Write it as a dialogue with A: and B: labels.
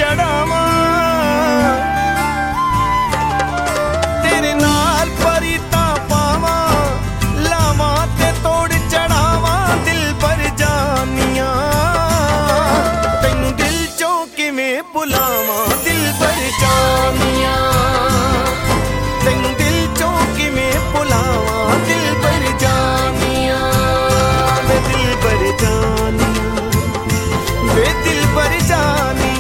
A: ਚੜਾਵਾਂ ਤੇਰੇ ਨਾਲ ਪਰੀ ਤਾਂ ਪਾਵਾਂ ਲਾਵਾਂ ਤੇ ਤੋੜ ਚੜਾਵਾਂ ਦਿਲ ਭਰ ਜਾਨੀਆਂ ਤੈਨੂੰ ਦਿਲ ਚੋਂ ਕਿਵੇਂ ਭੁਲਾਵਾਂ